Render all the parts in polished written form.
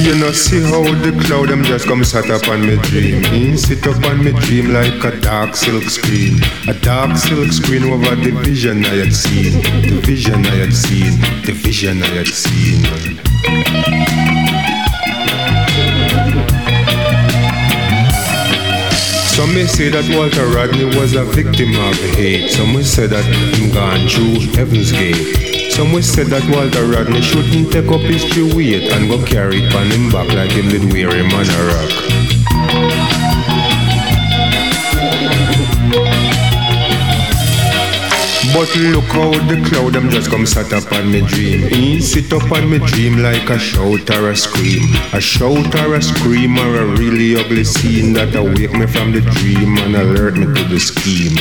You know see how the cloud them just come sat up on me dream. Sit up on me dream like a dark silk screen. A dark silk screen over the vision I had seen. The vision I had seen. The vision I had seen. Some may say that Walter Rodney was a victim of hate. Some may say that him gone through Heaven's Gate. Some may say that Walter Rodney shouldn't take up his true weight and go carry it on him back like him did wear him on a rock. But look how the cloud them just come sat up on me dream. Sit up on me dream like a shout or a scream. A shout or a scream or a really ugly scene that awake me from the dream and alert me to the scheme.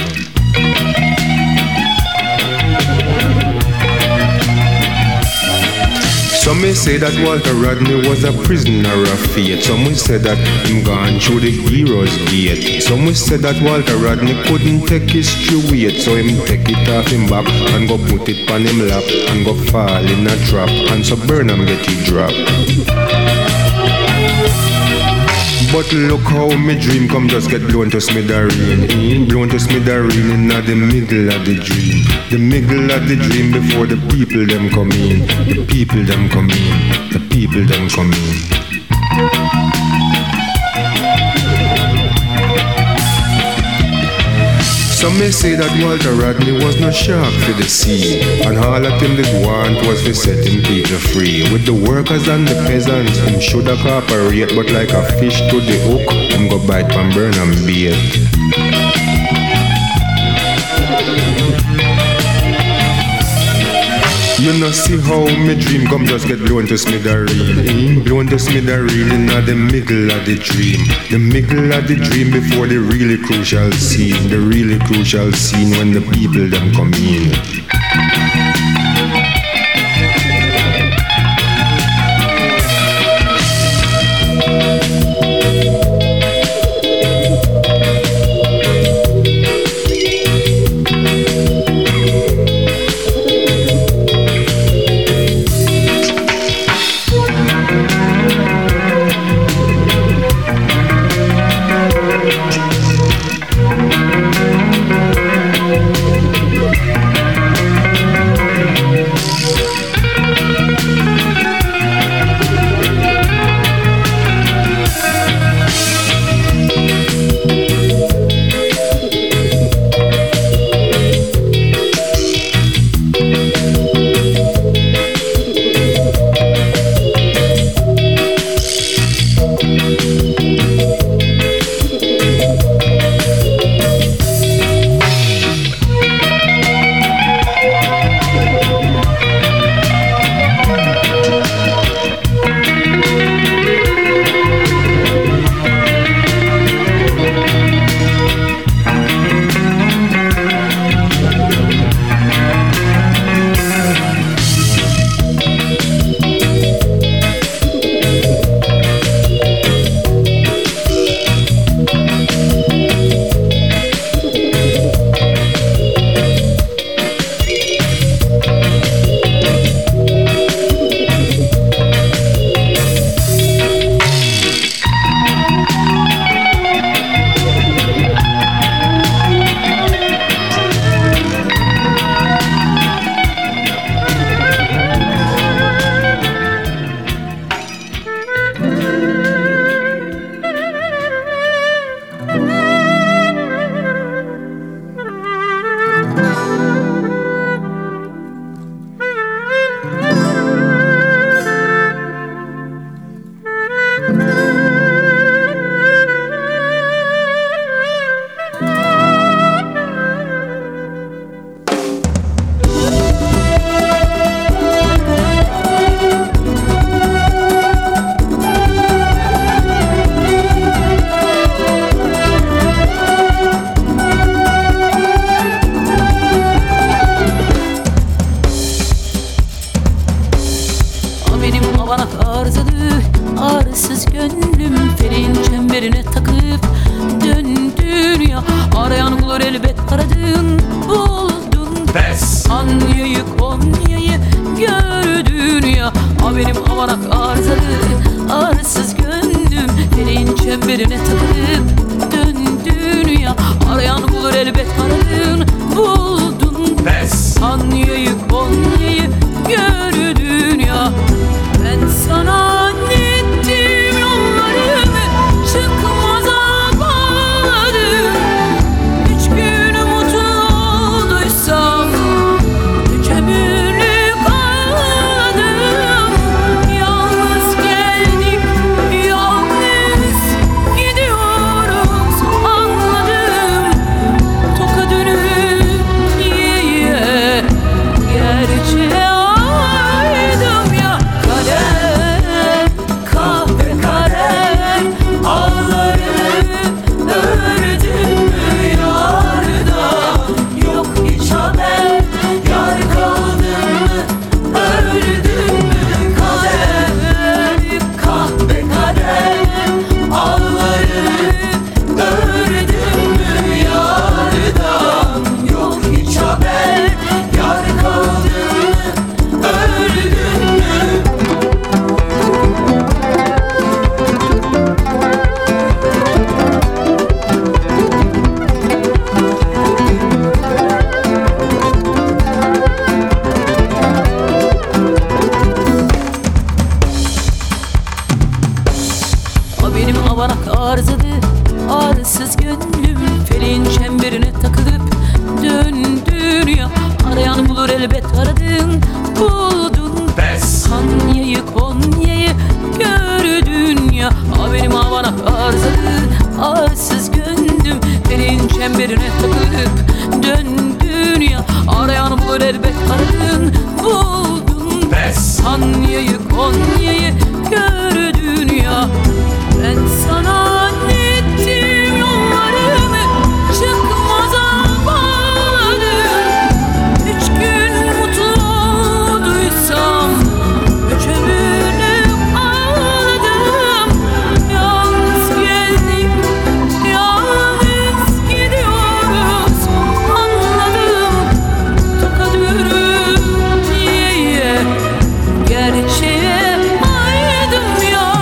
Some may say that Walter Rodney was a prisoner of fate. Some will say that him gone through the hero's gate. Some will say that Walter Rodney couldn't take his true weight, so him take it off him back and go put it on him lap and go fall in a trap, and so Burnham get it dropped. But look how my dream come just get blown to smithereen. Blown to smithereen in the middle of the dream. The middle of the dream before the people them come in. The people them come in. The people them come in. Some may say that Walter Rodney was no shark for the sea, and all that him did want was to set him people free. With the workers and the peasants, him shoulda cooperate, but like a fish to the hook, him go bite from Burnham bait. You know see how my dream come just get blown to smithereen. Blown to smithereen in the middle of the dream. The middle of the dream before the really crucial scene. The really crucial scene when the people them come in. Konya'yı gördün ya, benim avanak arızalı çemberine takılıp döndün ya. Arayan bulur elbet aradın, buldun. Pes. Konya'yı Konya'yı gördün ya. Ben sana annettim yollarımı, çıkmaza bağladım. 3 gün mutlu olduysam 3 ömürlük ağladım. Yalnız geldik, yalnız gidiyoruz, anladım. Toka dönüp niye gerçeğe aydım ya. Kader, kahve kader, ağlarını ördün mü yarda? Yok hiç haber, yar kaldın mı, öldün mü? Kader, kahve kader, ağlarını ördün mü yarda? Yok hiç haber, yar kaldın mı, öldün mü? O benim avanak arızadı, arsız gönlüm. Felin çemberine takılıp döndün ya. Arayan bulur elbet aradın, buldun. Pes. Konya'yı Konya'yı gördün ya. O benim avanak arızadı, arsız gönlüm. Felin çemberine takılıp döndün ya. Arayan bulur elbet aradın, buldun. Pes. Konya'yı Konya'yı gördün ya. Ben sana annettim yollarımı, çıkmaza bağladım. 3 gün mutlu olduysam 3 ömürlük ağladım. Yalnız geldik, yalnız gidiyoruz, anladım. Toka dönüp niye gerçeğe aydım ya.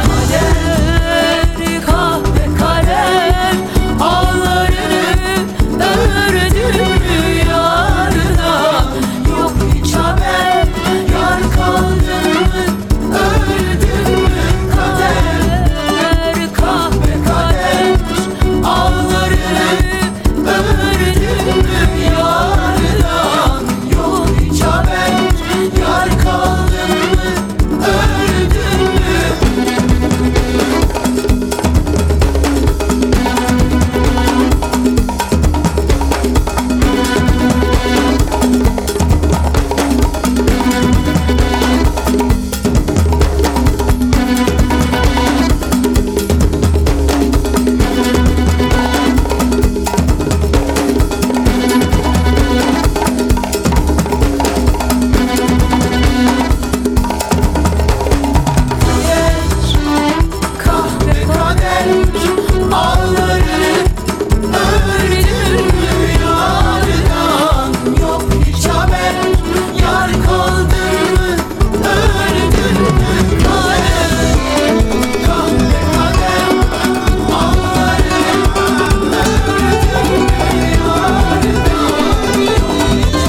Kader, kahve kader, ağlarını ördün mü yarına? Yok hiç haber, yar kaldın mı, öldün mü? Kader, kahve kader, ağlarını ördün mü yarına? Yok hiç haber, yar kaldın mı, öldün mü? Kahve kader, ağlarını ördün mü yardan? Yok hiç haber, yar kaldın mı, öldün mü? Kader, kahve kader, ağlarını ördün mü yardan? Yok hiç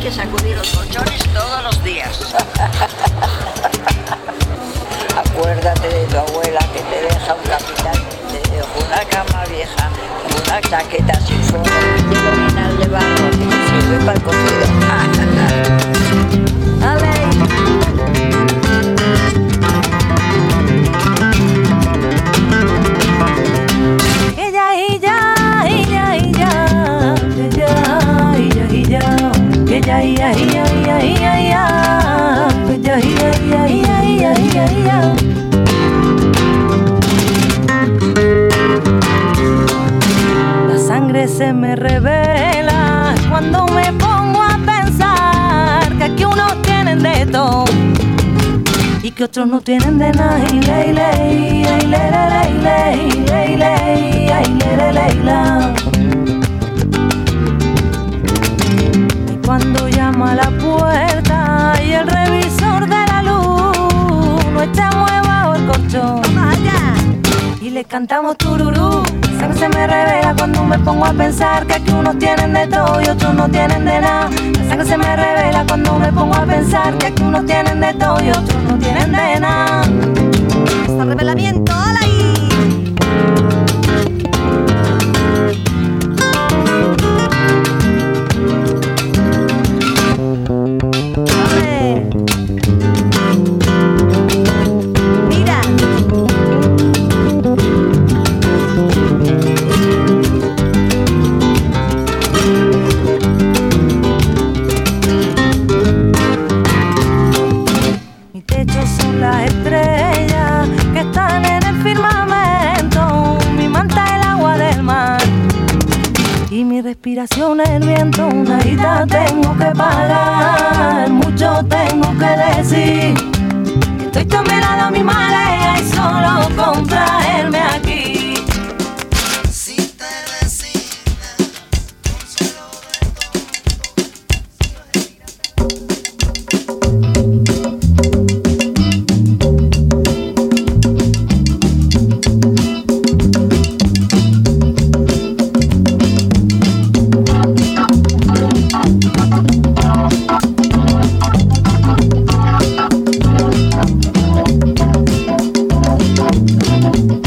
que sacudir los colchones todos los días. Acuérdate de tu abuela que te deja un capital, te dejó una cama vieja, una chaqueta sin forro, terminal de barro que te sirve para el cocido. ¡Ale! La sangre se me revela cuando me pongo a pensar que aquí unos tienen de todo y que otros no tienen de nada. Cuando llama a la puerta y el revisor de la luz no está muy bajo el colchón y le cantamos tururú, la sangre se me revela cuando me pongo a pensar que aquí unos tienen de todo y otros no tienen de nada. La sangre se me revela cuando me pongo a pensar que aquí unos tienen de todo y otros no tienen de nada. Hasta revelamiento, ¡hala ahí! Respiración, el viento, una guita tengo que pagar, mucho tengo que decir. Estoy tomando a mi marea y solo con traerme aquí. Si te resignas, consuelo de todo.